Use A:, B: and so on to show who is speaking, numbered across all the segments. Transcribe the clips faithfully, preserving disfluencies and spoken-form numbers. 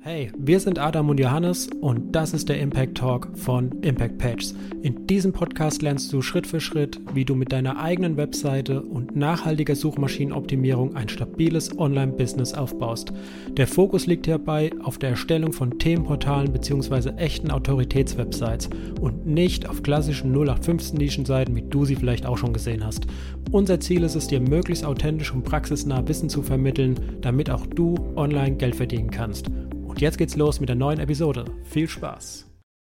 A: Hey, wir sind Adam und Johannes und das ist der Impact Talk von Impact Pages. In diesem Podcast lernst du Schritt für Schritt, wie du mit deiner eigenen Webseite und nachhaltiger Suchmaschinenoptimierung ein stabiles Online-Business aufbaust. Der Fokus liegt hierbei auf der Erstellung von Themenportalen bzw. echten Autoritätswebsites und nicht auf klassischen null acht fünfzehn Nischenseiten, wie du sie vielleicht auch schon gesehen hast. Unser Ziel ist es, dir möglichst authentisch und praxisnah Wissen zu vermitteln, damit auch du online Geld verdienen kannst. Und jetzt geht's los mit der neuen Episode. Viel Spaß!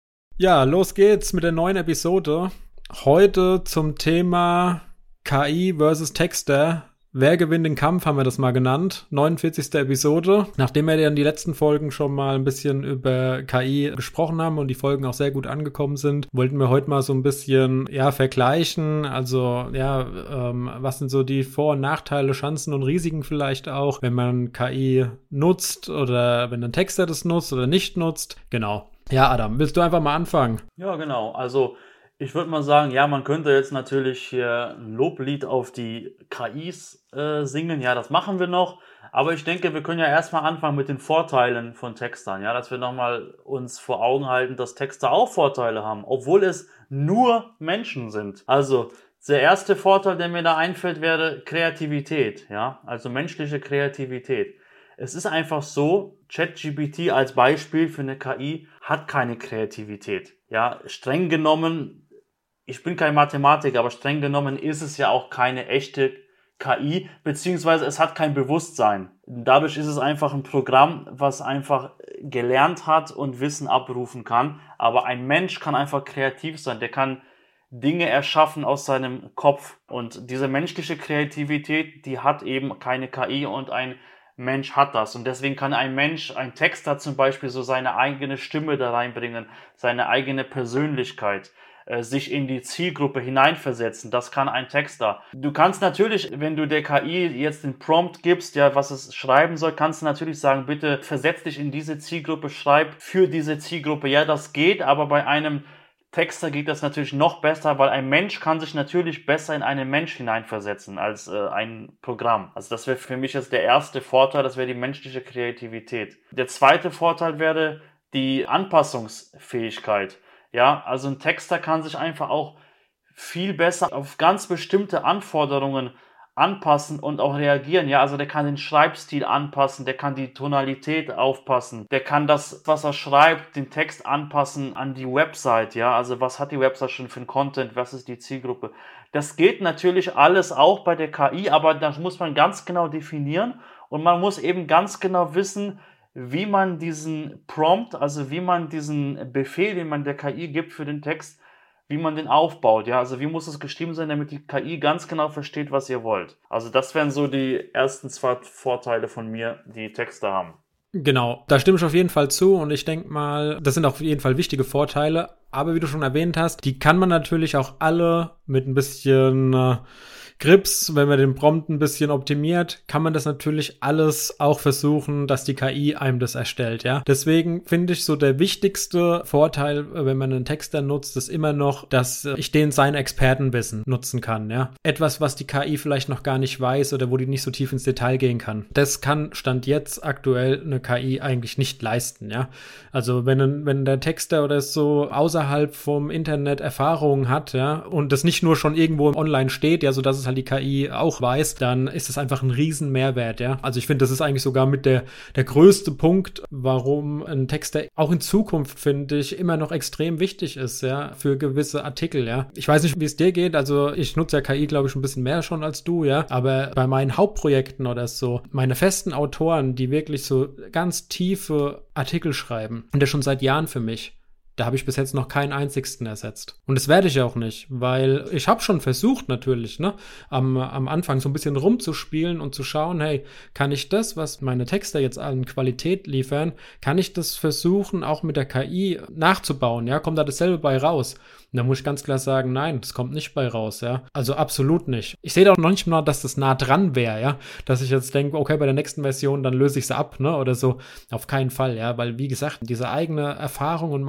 A: Ja, los geht's mit der neuen Episode. Heute zum Thema K I versus Texter. Wer gewinnt den Kampf, haben wir das mal genannt. neunundvierzigste Episode. Nachdem wir in die letzten Folgen schon mal ein bisschen über K I gesprochen haben und die Folgen auch sehr gut angekommen sind, wollten wir heute mal so ein bisschen, ja, vergleichen. Also, ja, ähm, was sind so die Vor- und Nachteile, Chancen und Risiken vielleicht auch, wenn man K I nutzt oder wenn ein Texter das nutzt oder nicht nutzt. Genau. Ja, Adam, willst du einfach mal anfangen?
B: Ja, genau. Also, ich würde mal sagen, ja, man könnte jetzt natürlich hier ein Loblied auf die K Is äh, singen. Ja, das machen wir noch. Aber ich denke, wir können ja erstmal anfangen mit den Vorteilen von Textern. Ja, dass wir nochmal uns vor Augen halten, dass Texter auch Vorteile haben, obwohl es nur Menschen sind. Also, der erste Vorteil, der mir da einfällt, wäre Kreativität. Ja, also menschliche Kreativität. Es ist einfach so, ChatGPT als Beispiel für eine K I hat keine Kreativität. Ja, streng genommen, ich bin kein Mathematiker, aber streng genommen ist es ja auch keine echte K I, beziehungsweise es hat kein Bewusstsein. Dadurch ist es einfach ein Programm, was einfach gelernt hat und Wissen abrufen kann. Aber ein Mensch kann einfach kreativ sein, der kann Dinge erschaffen aus seinem Kopf. Und diese menschliche Kreativität, die hat eben keine K I und ein Mensch hat das. Und deswegen kann ein Mensch, ein Texter zum Beispiel, so seine eigene Stimme da reinbringen, seine eigene Persönlichkeit, äh, sich in die Zielgruppe hineinversetzen. Das kann ein Texter. Du kannst natürlich, wenn du der K I jetzt den Prompt gibst, ja, was es schreiben soll, kannst du natürlich sagen, bitte versetz dich in diese Zielgruppe, schreib für diese Zielgruppe. Ja, das geht, aber bei einem Texter geht das natürlich noch besser, weil ein Mensch kann sich natürlich besser in einen Mensch hineinversetzen als äh, ein Programm. Also das wäre für mich jetzt der erste Vorteil, das wäre die menschliche Kreativität. Der zweite Vorteil wäre die Anpassungsfähigkeit. Ja, also ein Texter kann sich einfach auch viel besser auf ganz bestimmte Anforderungen anpassen und auch reagieren. Ja, also der kann den Schreibstil anpassen, der kann die Tonalität aufpassen, der kann das, was er schreibt, den Text anpassen an die Website. Ja, also was hat die Website schon für einen Content, was ist die Zielgruppe? Das geht natürlich alles auch bei der K I, aber das muss man ganz genau definieren und man muss eben ganz genau wissen, wie man diesen Prompt, also wie man diesen Befehl, den man der K I gibt für den Text, wie man den aufbaut, ja, also wie muss es geschrieben sein, damit die K I ganz genau versteht, was ihr wollt. Also das wären so die ersten zwei Vorteile von mir, die Texte haben.
A: Genau, da stimme ich auf jeden Fall zu und ich denke mal, das sind auf jeden Fall wichtige Vorteile, aber wie du schon erwähnt hast, die kann man natürlich auch alle mit ein bisschen äh, Grips, wenn man den Prompt ein bisschen optimiert, kann man das natürlich alles auch versuchen, dass die K I einem das erstellt, ja. Deswegen finde ich so der wichtigste Vorteil, wenn man einen Texter nutzt, ist immer noch, dass ich den sein Expertenwissen nutzen kann, ja. Etwas, was die K I vielleicht noch gar nicht weiß oder wo die nicht so tief ins Detail gehen kann. Das kann Stand jetzt aktuell eine K I eigentlich nicht leisten, ja. Also wenn, wenn der Texter oder so außerhalb vom Internet Erfahrungen hat, ja, und das nicht nur schon irgendwo online steht, ja, so dass es halt die K I auch weiß, dann ist das einfach ein riesen Mehrwert, ja. Also ich finde, das ist eigentlich sogar mit der, der größte Punkt, warum ein Texter auch in Zukunft, finde ich, immer noch extrem wichtig ist, ja, für gewisse Artikel, ja. Ich weiß nicht, wie es dir geht, also ich nutze ja K I, glaube ich, ein bisschen mehr schon als du, ja, aber bei meinen Hauptprojekten oder so, meine festen Autoren, die wirklich so ganz tiefe Artikel schreiben, und das schon seit Jahren für mich, da habe ich bis jetzt noch keinen einzigsten ersetzt. Und das werde ich auch nicht, weil ich habe schon versucht natürlich, ne, am, am Anfang so ein bisschen rumzuspielen und zu schauen, hey, kann ich das, was meine Texter jetzt an Qualität liefern, kann ich das versuchen, auch mit der K I nachzubauen, ja, kommt da dasselbe bei raus? Und da muss ich ganz klar sagen, nein, das kommt nicht bei raus, ja. Also absolut nicht. Ich sehe da auch noch nicht mal, dass das nah dran wäre, ja. Dass ich jetzt denke, okay, bei der nächsten Version, dann löse ich es ab, ne, oder so. Auf keinen Fall, ja, weil wie gesagt, diese eigene Erfahrung und Meinung und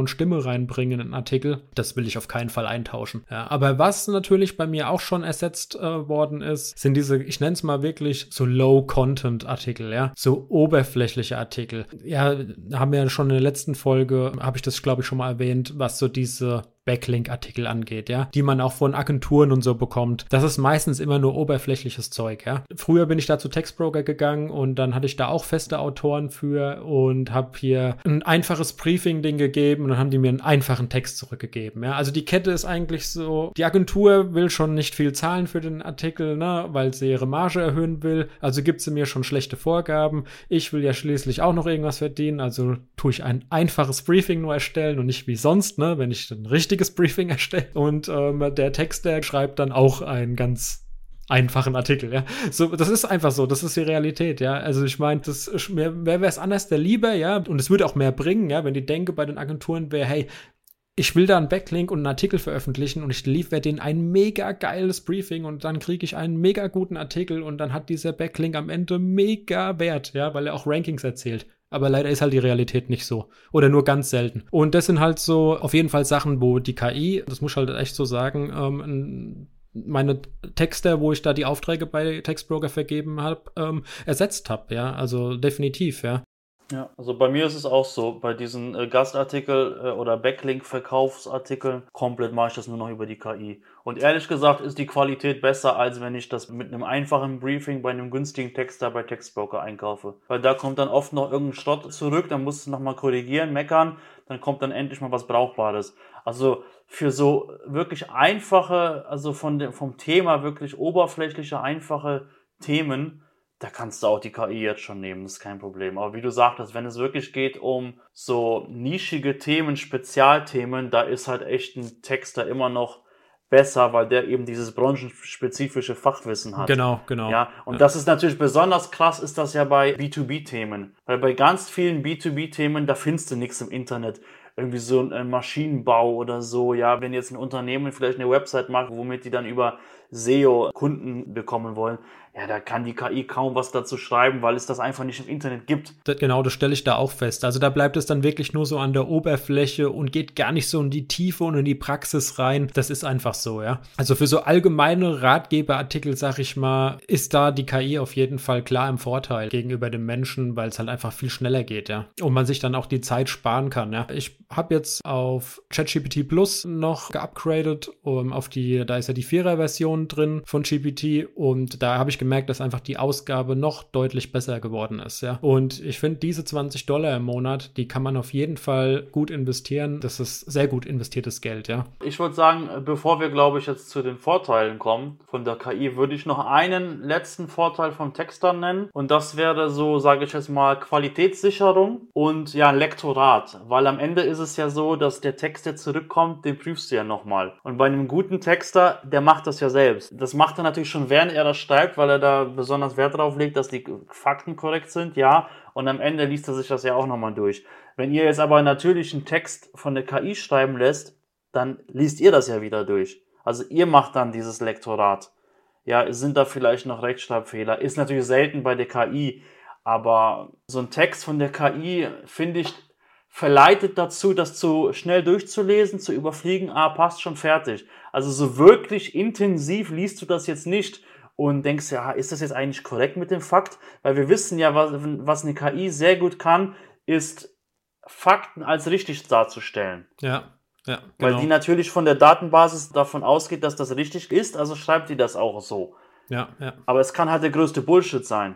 A: Stimme reinbringen in einen Artikel. Das will ich auf keinen Fall eintauschen. Ja, aber was natürlich bei mir auch schon ersetzt äh, worden ist, sind diese, ich nenne es mal wirklich so Low-Content-Artikel, ja, so oberflächliche Artikel. Ja, haben wir ja schon in der letzten Folge, habe ich das, glaube ich, schon mal erwähnt, was so diese Backlink-Artikel angeht, ja, die man auch von Agenturen und so bekommt. Das ist meistens immer nur oberflächliches Zeug, ja. Früher bin ich da zu Textbroker gegangen und dann hatte ich da auch feste Autoren für und habe hier ein einfaches Briefing-Ding gegeben und dann haben die mir einen einfachen Text zurückgegeben, ja. Also die Kette ist eigentlich so, die Agentur will schon nicht viel zahlen für den Artikel, ne, weil sie ihre Marge erhöhen will, also gibt sie mir schon schlechte Vorgaben. Ich will ja schließlich auch noch irgendwas verdienen, also tue ich ein einfaches Briefing nur erstellen und nicht wie sonst, ne, wenn ich dann richtiges Briefing erstelle. Und ähm, der Texter schreibt dann auch einen ganz einfachen Artikel, ja. So, das ist einfach so, das ist die Realität, ja. Also ich meine, das wer wäre es anders der lieber, ja, und es würde auch mehr bringen, ja, wenn die Denke bei den Agenturen wäre, hey, ich will da einen Backlink und einen Artikel veröffentlichen und ich liefere denen ein mega geiles Briefing und dann kriege ich einen mega guten Artikel und dann hat dieser Backlink am Ende mega Wert, ja, weil er auch Rankings erzählt. Aber leider ist halt die Realität nicht so. Oder nur ganz selten. Und das sind halt so auf jeden Fall Sachen, wo die K I, das muss ich halt echt so sagen, ähm, meine Texte, wo ich da die Aufträge bei Textbroker vergeben habe, ähm, ersetzt habe, ja. Also definitiv, ja.
B: Ja, also bei mir ist es auch so, bei diesen äh, Gastartikel äh, oder Backlink-Verkaufsartikeln, komplett mache ich das nur noch über die K I. Und ehrlich gesagt ist die Qualität besser, als wenn ich das mit einem einfachen Briefing bei einem günstigen Texter bei Textbroker einkaufe. Weil da kommt dann oft noch irgendein Schrott zurück, dann musst du nochmal korrigieren, meckern, dann kommt dann endlich mal was Brauchbares. Also für so wirklich einfache, also von dem, vom Thema wirklich oberflächliche, einfache Themen, da kannst du auch die K I jetzt schon nehmen, das ist kein Problem. Aber wie du sagtest, wenn es wirklich geht um so nischige Themen, Spezialthemen, da ist halt echt ein Texter immer noch besser, weil der eben dieses branchenspezifische Fachwissen hat.
A: Genau, genau.
B: Ja, und
A: ja.
B: das ist natürlich besonders krass, ist das ja bei B zwei B-Themen. Weil bei ganz vielen B zwei B-Themen, da findest du nichts im Internet. Irgendwie so ein Maschinenbau oder so, ja, wenn jetzt ein Unternehmen vielleicht eine Website macht, womit die dann über S E O Kunden bekommen wollen, ja, da kann die K I kaum was dazu schreiben, weil es das einfach nicht im Internet gibt.
A: Das, genau, das stelle ich da auch fest. Also da bleibt es dann wirklich nur so an der Oberfläche und geht gar nicht so in die Tiefe und in die Praxis rein. Das ist einfach so, ja. Also für so allgemeine Ratgeberartikel, sag ich mal, ist da die K I auf jeden Fall klar im Vorteil gegenüber dem Menschen, weil es halt einfach viel schneller geht, ja. Und man sich dann auch die Zeit sparen kann, ja. Ich habe jetzt auf ChatGPT Plus noch geupgradet, um auf die, da ist ja die Vierer-Version drin von G P T und da habe ich gemerkt, dass einfach die Ausgabe noch deutlich besser geworden ist, ja. Und ich finde, diese zwanzig Dollar im Monat, die kann man auf jeden Fall gut investieren. Das ist sehr gut investiertes Geld, ja.
B: Ich würde sagen, bevor wir, glaube ich, jetzt zu den Vorteilen kommen von der K I, würde ich noch einen letzten Vorteil vom Texter nennen. Und das wäre so, sage ich jetzt mal, Qualitätssicherung und ja, Lektorat. Weil am Ende ist es ja so, dass der Text, der zurückkommt, den prüfst du ja nochmal. Und bei einem guten Texter, der macht das ja selbst. Das macht er natürlich schon, während er das schreibt, weil er da besonders Wert drauf legt, dass die Fakten korrekt sind, ja. Und am Ende liest er sich das ja auch nochmal durch. Wenn ihr jetzt aber natürlich einen Text von der K I schreiben lässt, dann liest ihr das ja wieder durch. Also ihr macht dann dieses Lektorat. Ja, sind da vielleicht noch Rechtschreibfehler? Ist natürlich selten bei der K I, aber so ein Text von der K I, finde ich, verleitet dazu, das zu schnell durchzulesen, zu überfliegen, ah, passt schon, fertig. Also so wirklich intensiv liest du das jetzt nicht und denkst, ja, ist das jetzt eigentlich korrekt mit dem Fakt? Weil wir wissen ja, was, was eine K I sehr gut kann, ist Fakten als richtig darzustellen.
A: Ja, ja. Genau.
B: Weil die natürlich von der Datenbasis davon ausgeht, dass das richtig ist, also schreibt die das auch so.
A: Ja, ja.
B: Aber es kann halt der größte Bullshit sein.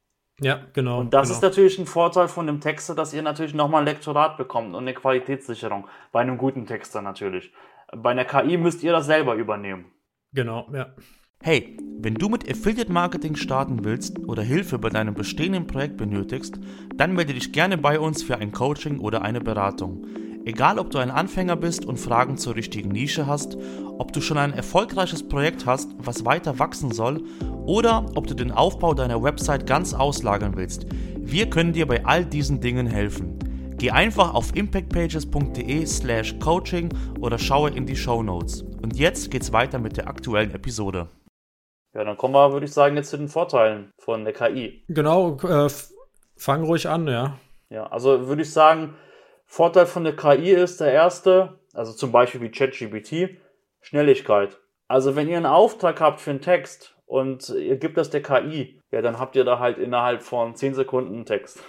A: Ja, genau.
B: Und das
A: genau.
B: ist natürlich ein Vorteil von dem Texter, dass ihr natürlich nochmal ein Lektorat bekommt und eine Qualitätssicherung. Bei einem guten Texter natürlich. Bei einer K I müsst ihr das selber übernehmen.
A: Genau, ja.
C: Hey, wenn du mit Affiliate Marketing starten willst oder Hilfe bei deinem bestehenden Projekt benötigst, dann melde dich gerne bei uns für ein Coaching oder eine Beratung. Egal, ob du ein Anfänger bist und Fragen zur richtigen Nische hast, ob du schon ein erfolgreiches Projekt hast, was weiter wachsen soll, oder ob du den Aufbau deiner Website ganz auslagern willst, wir können dir bei all diesen Dingen helfen. Geh einfach auf impactpages.de slash coaching oder schaue in die Shownotes. Und jetzt geht's weiter mit der aktuellen Episode.
B: Ja, dann kommen wir, würde ich sagen, jetzt zu den Vorteilen von der K I.
A: Genau, äh, fang ruhig an, ja.
B: Ja, also würde ich sagen, Vorteil von der K I ist der erste, also zum Beispiel wie ChatGPT, Schnelligkeit. Also wenn ihr einen Auftrag habt für einen Text und ihr gebt das der K I, ja, dann habt ihr da halt innerhalb von zehn Sekunden einen Text.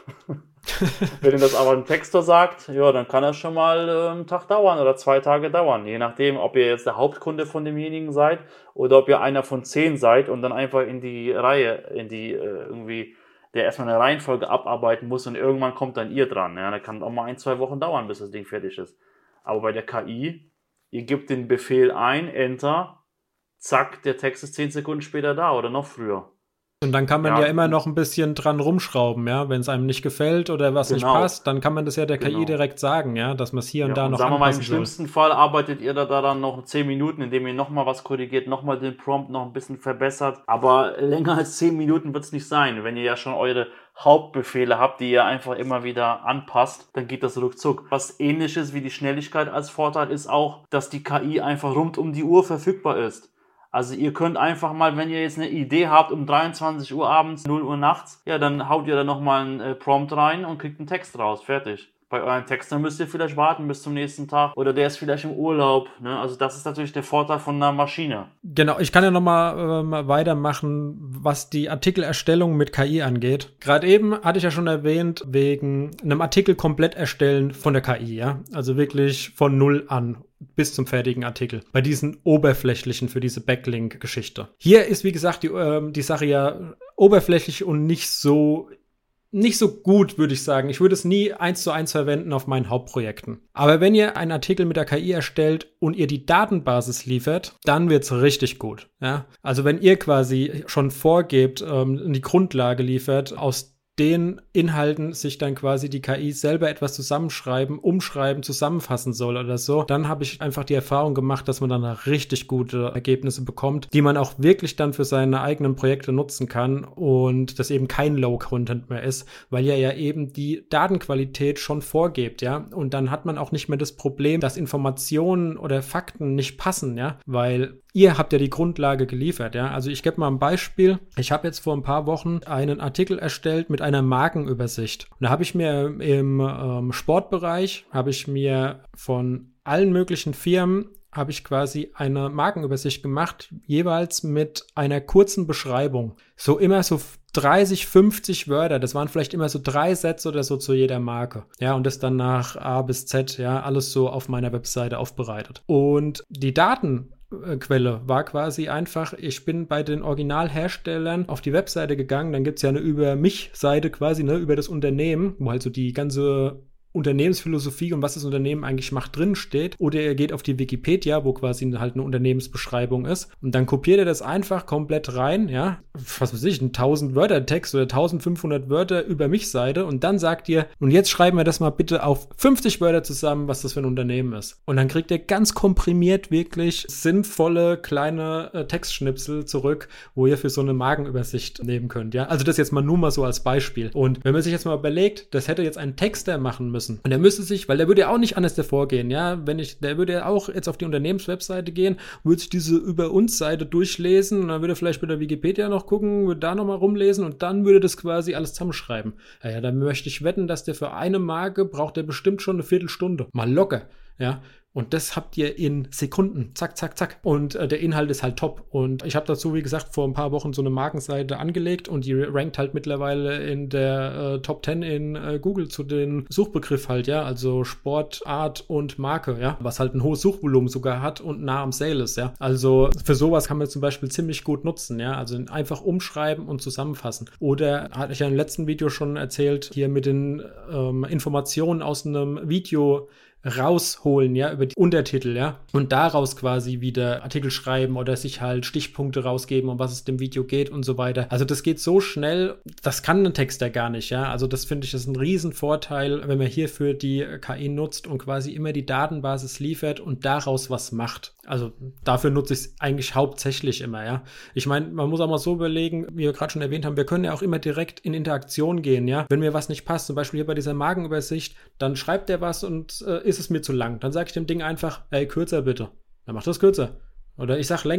B: Wenn ihr das aber ein Texter sagt, ja, dann kann das schon mal äh, einen Tag dauern oder zwei Tage dauern. Je nachdem, ob ihr jetzt der Hauptkunde von demjenigen seid oder ob ihr einer von zehn seid und dann einfach in die Reihe, in die äh, irgendwie, der erstmal eine Reihenfolge abarbeiten muss und irgendwann kommt dann ihr dran. Ja, da kann auch mal ein, zwei Wochen dauern, bis das Ding fertig ist. Aber bei der K I, ihr gebt den Befehl ein, Enter, zack, der Text ist zehn Sekunden später da oder noch früher.
A: Und dann kann man ja,
B: Ja,
A: immer noch ein bisschen dran rumschrauben, ja. Wenn es einem nicht gefällt oder was nicht
B: Genau.
A: passt, dann kann man das ja der K I
B: Genau.
A: direkt sagen, ja, dass man es hier und
B: Ja,
A: da
B: und
A: noch
B: sagen wir mal, im
A: anpassen soll.
B: schlimmsten Fall arbeitet ihr da, da dann noch zehn Minuten, indem ihr nochmal was korrigiert, nochmal den Prompt noch ein bisschen verbessert. Aber länger als zehn Minuten wird es nicht sein. Wenn ihr ja schon eure Hauptbefehle habt, die ihr einfach immer wieder anpasst, dann geht das ruckzuck. Was ähnliches wie die Schnelligkeit als Vorteil ist auch, dass die K I einfach rund um die Uhr verfügbar ist. Also ihr könnt einfach mal, wenn ihr jetzt eine Idee habt, um dreiundzwanzig Uhr abends, null Uhr nachts, ja, dann haut ihr da nochmal einen äh, Prompt rein und kriegt einen Text raus. Fertig. Bei euren Textern müsst ihr vielleicht warten bis zum nächsten Tag oder der ist vielleicht im Urlaub. Ne? Also das ist natürlich der Vorteil von einer Maschine.
A: Genau, ich kann ja nochmal ähm, weitermachen, was die Artikelerstellung mit K I angeht. Gerade eben hatte ich ja schon erwähnt, wegen einem Artikel komplett erstellen von der K I, ja. Also wirklich von null an bis zum fertigen Artikel. Bei diesen oberflächlichen für diese Backlink-Geschichte. Hier ist, wie gesagt, die, ähm, die Sache ja oberflächlich und nicht so Nicht so gut, würde ich sagen. Ich würde es nie eins zu eins verwenden auf meinen Hauptprojekten. Aber wenn ihr einen Artikel mit der K I erstellt und ihr die Datenbasis liefert, dann wird's richtig gut. Ja? Also wenn ihr quasi schon vorgebt, ähm, die Grundlage liefert, aus den Inhalten sich dann quasi die K I selber etwas zusammenschreiben, umschreiben, zusammenfassen soll oder so, dann habe ich einfach die Erfahrung gemacht, dass man dann richtig gute Ergebnisse bekommt, die man auch wirklich dann für seine eigenen Projekte nutzen kann und das eben kein Low-Content mehr ist, weil ihr ja eben die Datenqualität schon vorgebt, ja, und dann hat man auch nicht mehr das Problem, dass Informationen oder Fakten nicht passen, ja, weil ihr habt ja die Grundlage geliefert, ja. Also ich gebe mal ein Beispiel. Ich habe jetzt vor ein paar Wochen einen Artikel erstellt mit einer Markenübersicht. Und da habe ich mir im ähm, Sportbereich, habe ich mir von allen möglichen Firmen, habe ich quasi eine Markenübersicht gemacht, jeweils mit einer kurzen Beschreibung. So immer so dreißig, fünfzig Wörter, das waren vielleicht immer so drei Sätze oder so zu jeder Marke. Ja, und das dann nach A bis Z, ja, alles so auf meiner Webseite aufbereitet. Und die Daten Quelle war quasi einfach, ich bin bei den Originalherstellern auf die Webseite gegangen, dann gibt's ja eine Über-mich-Seite quasi, ne, über das Unternehmen, wo halt so die ganze Unternehmensphilosophie und was das Unternehmen eigentlich macht drin steht, oder ihr geht auf die Wikipedia, wo quasi halt eine Unternehmensbeschreibung ist und dann kopiert ihr das einfach komplett rein, ja, was weiß ich, ein tausend Wörter Text oder eintausendfünfhundert Wörter über mich Seite und dann sagt ihr, und jetzt schreiben wir das mal bitte auf fünfzig Wörter zusammen, was das für ein Unternehmen ist. Und dann kriegt ihr ganz komprimiert wirklich sinnvolle kleine äh, Textschnipsel zurück, wo ihr für so eine Markenübersicht nehmen könnt, ja. Also das jetzt mal nur mal so als Beispiel. Und wenn man sich jetzt mal überlegt, das hätte jetzt ein Texter machen müssen, und der müsste sich, weil der würde ja auch nicht anders davor gehen, ja, wenn ich, der würde ja auch jetzt auf die Unternehmenswebseite gehen, würde sich diese Über uns Seite durchlesen und dann würde er vielleicht bei der Wikipedia noch gucken, würde da nochmal rumlesen und dann würde das quasi alles zusammenschreiben. Ja, ja, dann möchte ich wetten, dass der für eine Marke braucht der bestimmt schon eine Viertelstunde. Mal locker, ja. Und das habt ihr in Sekunden. Zack, zack, zack. Und äh, der Inhalt ist halt top. Und ich habe dazu, wie gesagt, vor ein paar Wochen so eine Markenseite angelegt und die rankt halt mittlerweile in der äh, Top zehn in äh, Google zu den Suchbegriff halt, ja. Also Sport, Art und Marke, ja. Was halt ein hohes Suchvolumen sogar hat und nah am Sale ist, ja. Also für sowas kann man zum Beispiel ziemlich gut nutzen, ja. Also einfach umschreiben und zusammenfassen. Oder hatte ich ja im letzten Video schon erzählt, hier mit den ähm, Informationen aus einem Video rausholen, ja, über die Untertitel, ja, und daraus quasi wieder Artikel schreiben oder sich halt Stichpunkte rausgeben, um was es dem Video geht und so weiter. Also das geht so schnell, das kann ein Texter gar nicht, ja, also das finde ich ist ein Riesenvorteil, wenn man hierfür die K I nutzt und quasi immer die Datenbasis liefert und daraus was macht. Also dafür nutze ich es eigentlich hauptsächlich immer, ja. Ich meine, man muss auch mal so überlegen, wie wir gerade schon erwähnt haben, wir können ja auch immer direkt in Interaktion gehen, ja. Wenn mir was nicht passt, zum Beispiel hier bei dieser Markenübersicht, dann schreibt der was und äh, ist es mir zu lang. Dann sage ich dem Ding einfach, ey, kürzer bitte. Dann macht das kürzer. Oder ich sag länger.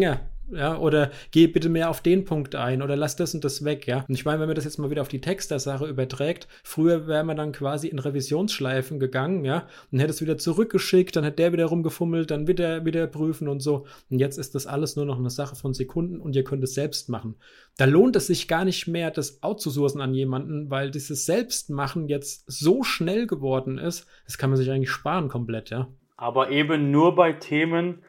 A: ja, oder geh bitte mehr auf den Punkt ein oder lass das und das weg, ja. Und ich meine, wenn man das jetzt mal wieder auf die Texter-Sache überträgt, früher wäre man dann quasi in Revisionsschleifen gegangen, ja, und hätte es wieder zurückgeschickt, dann hätte der wieder rumgefummelt, dann wieder, wieder prüfen und so. Und jetzt ist das alles nur noch eine Sache von Sekunden und ihr könnt es selbst machen. Da lohnt es sich gar nicht mehr, das outzusourcen an jemanden, weil dieses Selbstmachen jetzt so schnell geworden ist, das kann man sich eigentlich sparen komplett, ja.
B: Aber eben nur bei Themen,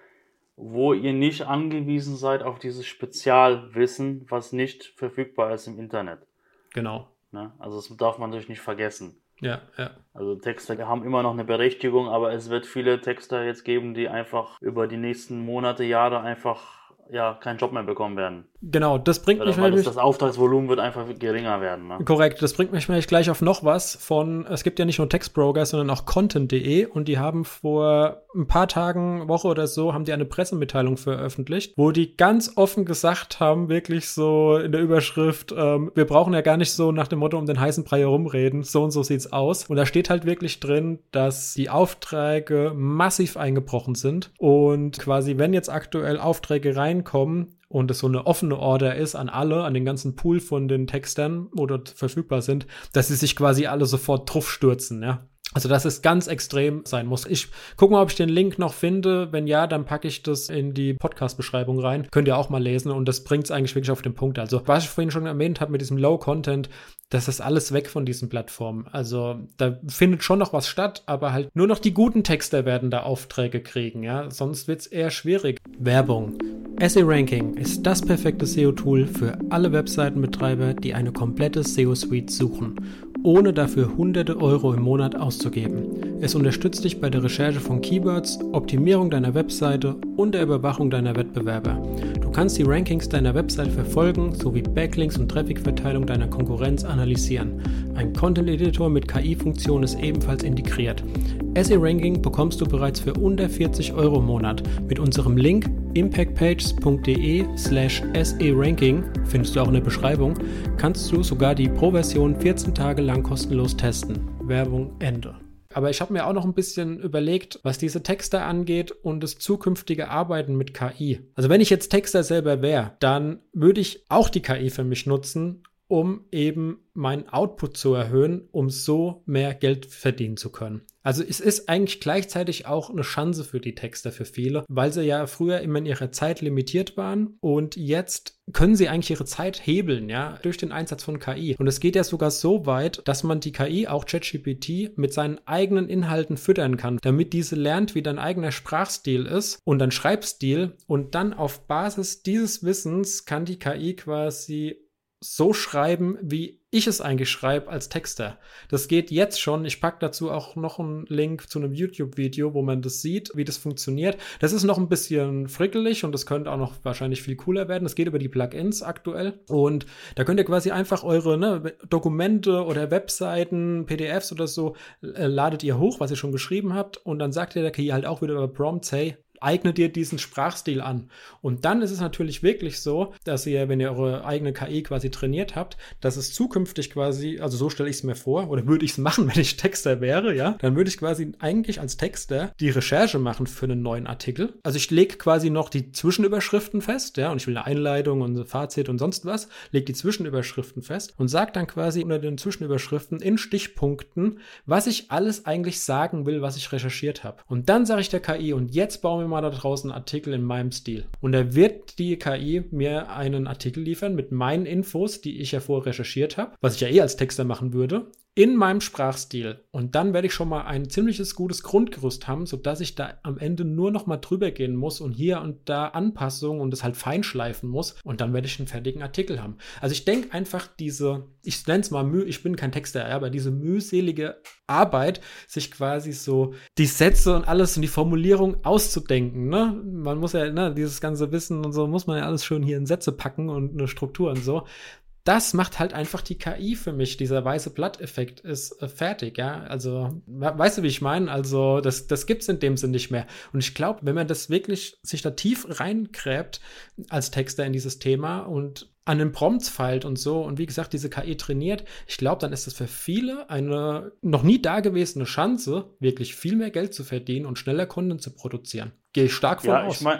B: wo ihr nicht angewiesen seid auf dieses Spezialwissen, was nicht verfügbar ist im Internet.
A: Genau.
B: Ne? Also das darf man natürlich nicht vergessen.
A: Ja, ja.
B: Also Texter haben immer noch eine Berechtigung, aber es wird viele Texter jetzt geben, die einfach über die nächsten Monate, Jahre einfach ja keinen Job mehr bekommen werden.
A: Genau, das bringt mich
B: weil
A: natürlich...
B: das, das Auftragsvolumen wird einfach geringer werden. Ne?
A: Korrekt, das bringt mich nämlich gleich auf noch was von, es gibt ja nicht nur Textbroker, sondern auch Content punkt de und die haben vor ein paar Tagen, Woche oder so, haben die eine Pressemitteilung veröffentlicht, wo die ganz offen gesagt haben, wirklich so in der Überschrift, ähm, wir brauchen ja gar nicht so nach dem Motto um den heißen Brei herumreden, so und so sieht's aus. Und da steht halt wirklich drin, dass die Aufträge massiv eingebrochen sind und quasi, wenn jetzt aktuell Aufträge reinkommen, und es so eine offene Order ist an alle, an den ganzen Pool von den Textern, wo dort verfügbar sind, dass sie sich quasi alle sofort drauf stürzen, ja. Also, dass es ganz extrem sein muss. Ich gucke mal, ob ich den Link noch finde. Wenn ja, dann packe ich das in die Podcast-Beschreibung rein. Könnt ihr auch mal lesen und das bringt es eigentlich wirklich auf den Punkt. Also, was ich vorhin schon erwähnt habe mit diesem Low-Content, das ist alles weg von diesen Plattformen. Also, da findet schon noch was statt, aber halt nur noch die guten Texter werden da Aufträge kriegen, ja. Sonst wird es eher schwierig. Werbung. S E O Ranking ist das perfekte S E O-Tool für alle Webseitenbetreiber, die eine komplette S E O-Suite suchen, ohne dafür hunderte Euro im Monat auszugeben. Es unterstützt dich bei der Recherche von Keywords, Optimierung deiner Webseite und der Überwachung deiner Wettbewerber. Du kannst die Rankings deiner Webseite verfolgen, sowie Backlinks und Trafficverteilung deiner Konkurrenz analysieren. Ein Content-Editor mit K I-Funktion ist ebenfalls integriert. S E O Ranking bekommst du bereits für unter vierzig Euro im Monat. Mit unserem Link impactpages punkt de slash S E Ranking, findest du auch in der Beschreibung, kannst du sogar die Pro-Version vierzehn Tage lang kostenlos testen. Werbung Ende. Aber ich habe mir auch noch ein bisschen überlegt, was diese Texter angeht und das zukünftige Arbeiten mit K I. Also wenn ich jetzt Texter selber wäre, dann würde ich auch die K I für mich nutzen, um eben meinen Output zu erhöhen, um so mehr Geld verdienen zu können. Also es ist eigentlich gleichzeitig auch eine Chance für die Texter, für viele, weil sie ja früher immer in ihrer Zeit limitiert waren und jetzt können sie eigentlich ihre Zeit hebeln, ja, durch den Einsatz von K I. Und es geht ja sogar so weit, dass man die K I, auch ChatGPT, mit seinen eigenen Inhalten füttern kann, damit diese lernt, wie dein eigener Sprachstil ist und dein Schreibstil und dann auf Basis dieses Wissens kann die K I quasi so schreiben, wie ich es eigentlich schreibe als Texter. Das geht jetzt schon. Ich packe dazu auch noch einen Link zu einem YouTube-Video, wo man das sieht, wie das funktioniert. Das ist noch ein bisschen frickelig und das könnte auch noch wahrscheinlich viel cooler werden. Das geht über die Plugins aktuell und da könnt ihr quasi einfach eure ne, Dokumente oder Webseiten, P D Fs oder so, äh, ladet ihr hoch, was ihr schon geschrieben habt und dann sagt ihr der K I halt auch wieder über Prompts, hey, eignet dir diesen Sprachstil an. Und dann ist es natürlich wirklich so, dass ihr, wenn ihr eure eigene K I quasi trainiert habt, dass es zukünftig quasi, also so stelle ich es mir vor, oder würde ich es machen, wenn ich Texter wäre, ja, dann würde ich quasi eigentlich als Texter die Recherche machen für einen neuen Artikel. Also ich lege quasi noch die Zwischenüberschriften fest, ja, und ich will eine Einleitung und ein Fazit und sonst was, lege die Zwischenüberschriften fest und sage dann quasi unter den Zwischenüberschriften in Stichpunkten, was ich alles eigentlich sagen will, was ich recherchiert habe. Und dann sage ich der K I, und jetzt bauen wir mal da draußen einen Artikel in meinem Stil. Und da wird die K I mir einen Artikel liefern mit meinen Infos, die ich ja vorher recherchiert habe, was ich ja eh als Texter machen würde, in meinem Sprachstil. Und dann werde ich schon mal ein ziemliches gutes Grundgerüst haben, sodass ich da am Ende nur noch mal drüber gehen muss und hier und da Anpassungen und das halt feinschleifen muss. Und dann werde ich einen fertigen Artikel haben. Also ich denke einfach diese, ich nenne es mal Mühe, ich bin kein Texter, aber diese mühselige Arbeit, sich quasi so die Sätze und alles und die Formulierung auszudenken, ne? Man muss ja, ne, dieses ganze Wissen und so muss man ja alles schön hier in Sätze packen und eine Struktur und so. Das macht halt einfach die K I für mich. Dieser weiße Blatt-Effekt ist äh, fertig, ja. Also, weißt du, wie ich meine? Also, das, das gibt's in dem Sinn nicht mehr. Und ich glaube, wenn man das wirklich sich da tief reingräbt als Texter in dieses Thema und an den Prompts feilt und so und wie gesagt, diese K I trainiert, ich glaube, dann ist das für viele eine noch nie dagewesene Chance, wirklich viel mehr Geld zu verdienen und schneller Content zu produzieren. Gehe ich stark von
B: ja,
A: aus.
B: Ich mein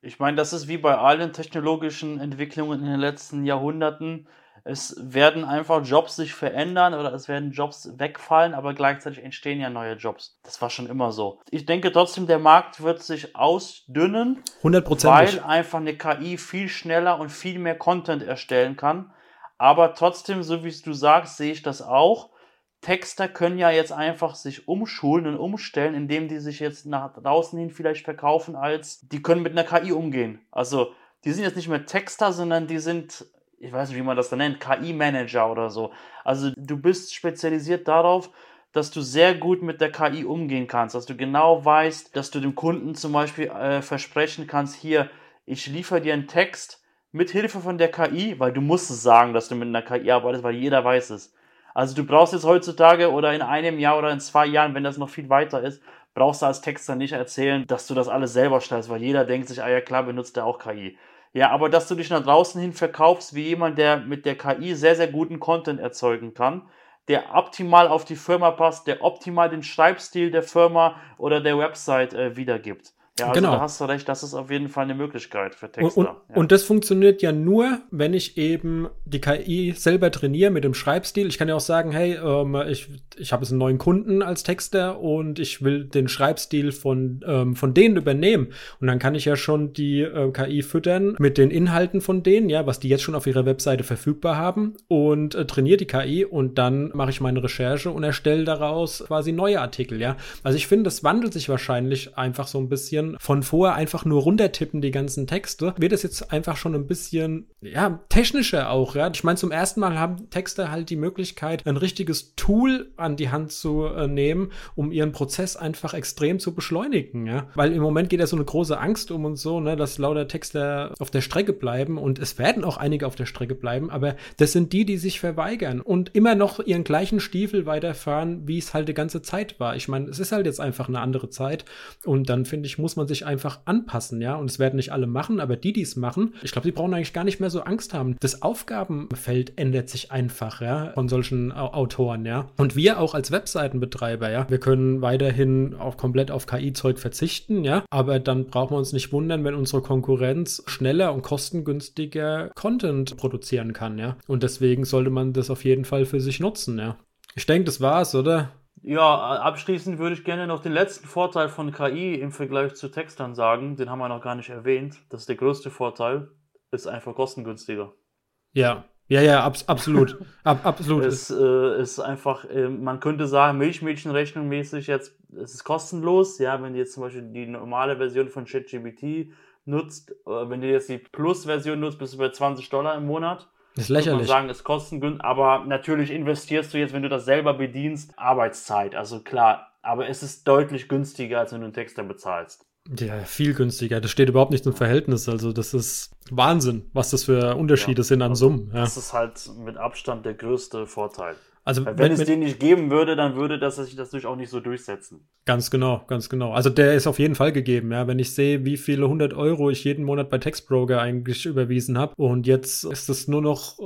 B: Ich meine, das ist wie bei allen technologischen Entwicklungen in den letzten Jahrhunderten. Es werden einfach Jobs sich verändern oder es werden Jobs wegfallen, aber gleichzeitig entstehen ja neue Jobs. Das war schon immer so. Ich denke trotzdem, der Markt wird sich ausdünnen,
A: hundertprozentig.
B: weil einfach eine K I viel schneller und viel mehr Content erstellen kann. Aber trotzdem, so wie du sagst, sehe ich das auch. Texter können ja jetzt einfach sich umschulen und umstellen, indem die sich jetzt nach draußen hin vielleicht verkaufen als, die können mit einer K I umgehen. Also, die sind jetzt nicht mehr Texter, sondern die sind, ich weiß nicht, wie man das dann nennt, K I-Manager oder so. Also, du bist spezialisiert darauf, dass du sehr gut mit der K I umgehen kannst, dass du genau weißt, dass du dem Kunden zum Beispiel äh, versprechen kannst, hier, ich liefere dir einen Text mit Hilfe von der K I, weil du musst es sagen, dass du mit einer K I arbeitest, weil jeder weiß es. Also du brauchst jetzt heutzutage oder in einem Jahr oder in zwei Jahren, wenn das noch viel weiter ist, brauchst du als Texter nicht erzählen, dass du das alles selber stellst, weil jeder denkt sich, ah ja klar, benutzt der auch K I. Ja, aber dass du dich nach draußen hin verkaufst wie jemand, der mit der K I sehr, sehr guten Content erzeugen kann, der optimal auf die Firma passt, der optimal den Schreibstil der Firma oder der Website äh, wiedergibt. Ja, also
A: genau.
B: Da hast du recht, das ist auf jeden Fall eine Möglichkeit für Texter.
A: Und, und,
B: ja.
A: und das funktioniert ja nur, wenn ich eben die K I selber trainiere mit dem Schreibstil. Ich kann ja auch sagen, hey, ähm, ich, ich habe jetzt einen neuen Kunden als Texter und ich will den Schreibstil von, ähm, von denen übernehmen. Und dann kann ich ja schon die äh, K I füttern mit den Inhalten von denen, ja, was die jetzt schon auf ihrer Webseite verfügbar haben und äh, trainiere die K I und dann mache ich meine Recherche und erstelle daraus quasi neue Artikel, ja. Also ich finde, das wandelt sich wahrscheinlich einfach so ein bisschen von vorher einfach nur runtertippen, die ganzen Texte, wird es jetzt einfach schon ein bisschen, ja, technischer auch, ja. Ich meine, zum ersten Mal haben Texter halt die Möglichkeit, ein richtiges Tool an die Hand zu äh, nehmen, um ihren Prozess einfach extrem zu beschleunigen, ja. Weil im Moment geht ja so eine große Angst um und so, ne, dass lauter Texter auf der Strecke bleiben und es werden auch einige auf der Strecke bleiben, aber das sind die, die sich verweigern und immer noch ihren gleichen Stiefel weiterfahren, wie es halt die ganze Zeit war. Ich meine, es ist halt jetzt einfach eine andere Zeit und dann, finde ich, muss man sich einfach anpassen, ja, und es werden nicht alle machen, aber die, die es machen, ich glaube, die brauchen eigentlich gar nicht mehr so Angst haben. Das Aufgabenfeld ändert sich einfach, ja, von solchen Autoren, ja, und wir auch als Webseitenbetreiber, ja, wir können weiterhin auch komplett auf K I-Zeug verzichten, ja, aber dann brauchen wir uns nicht wundern, wenn unsere Konkurrenz schneller und kostengünstiger Content produzieren kann, ja, und deswegen sollte man das auf jeden Fall für sich nutzen, ja. Ich denke, das war's, oder?
B: Ja, abschließend würde ich gerne noch den letzten Vorteil von K I im Vergleich zu Textern sagen. Den haben wir noch gar nicht erwähnt. Das ist der größte Vorteil. Ist einfach kostengünstiger.
A: Ja, ja, ja, ab, absolut. ab, absolut.
B: Es äh, ist einfach, äh, man könnte sagen, Milchmädchenrechnung mäßig jetzt, es ist kostenlos. Ja, wenn du jetzt zum Beispiel die normale Version von ChatGPT nutzt, äh, wenn du jetzt die Plus-Version nutzt, bist du bei zwanzig Dollar im Monat.
A: Das ist lächerlich.
B: Muss man sagen, ist kostengünstig, aber natürlich investierst du jetzt, wenn du das selber bedienst, Arbeitszeit. Also klar, aber es ist deutlich günstiger, als wenn du einen Texter bezahlst.
A: Ja, viel günstiger. Das steht überhaupt nicht im Verhältnis. Also das ist Wahnsinn, was das für Unterschiede ja, sind an
B: also
A: Summen. Ja.
B: Das ist halt mit Abstand der größte Vorteil.
A: Also
B: Weil wenn, wenn es den nicht geben würde, dann würde das sich das natürlich auch nicht so durchsetzen.
A: Ganz genau, ganz genau. Also der ist auf jeden Fall gegeben, ja. Wenn ich sehe, wie viele hundert Euro ich jeden Monat bei Textbroker eigentlich überwiesen habe und jetzt ist es nur noch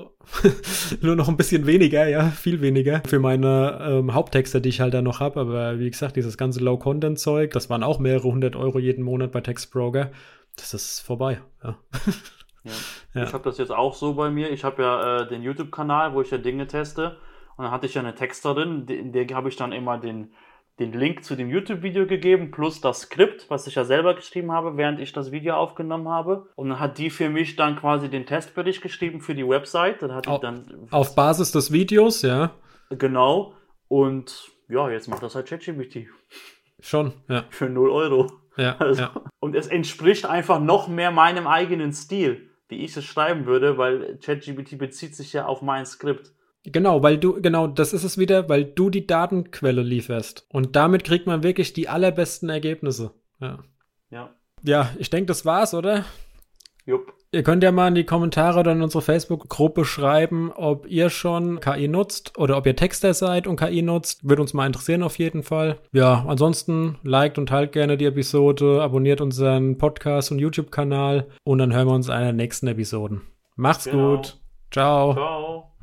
A: nur noch ein bisschen weniger, ja, viel weniger für meine ähm, Haupttexte, die ich halt da noch habe. Aber wie gesagt, dieses ganze Low-Content-Zeug, das waren auch mehrere hundert Euro jeden Monat bei Textbroker. Das ist vorbei, ja.
B: Ja.
A: Ja.
B: Ich habe das jetzt auch so bei mir. Ich habe ja äh, den YouTube-Kanal, wo ich ja Dinge teste. Und dann hatte ich ja eine Texterin, in der habe ich dann immer den, den Link zu dem YouTube-Video gegeben, plus das Skript, was ich ja selber geschrieben habe, während ich das Video aufgenommen habe. Und dann hat die für mich dann quasi den Testbericht geschrieben für die Website. Dann hat die
A: auf,
B: dann
A: auf Basis des Videos, ja.
B: Genau. Und ja, jetzt macht das halt ChatGPT.
A: Schon, ja.
B: Für null Euro.
A: Ja,
B: also,
A: ja.
B: Und es entspricht einfach noch mehr meinem eigenen Stil, wie ich es schreiben würde, weil ChatGPT bezieht sich ja auf mein Skript.
A: Genau, weil du, genau, das ist es wieder, weil du die Datenquelle lieferst. Und damit kriegt man wirklich die allerbesten Ergebnisse. Ja.
B: Ja.
A: Ja, ich denke, das war's, oder?
B: Jupp.
A: Ihr könnt ja mal in die Kommentare oder in unsere Facebook-Gruppe schreiben, ob ihr schon K I nutzt oder ob ihr Texter seid und K I nutzt. Würde uns mal interessieren auf jeden Fall. Ja, ansonsten liked und teilt gerne die Episode, abonniert unseren Podcast und YouTube-Kanal und dann hören wir uns in einer der nächsten Episoden. Macht's
B: Genau.
A: gut. Ciao.
B: Ciao.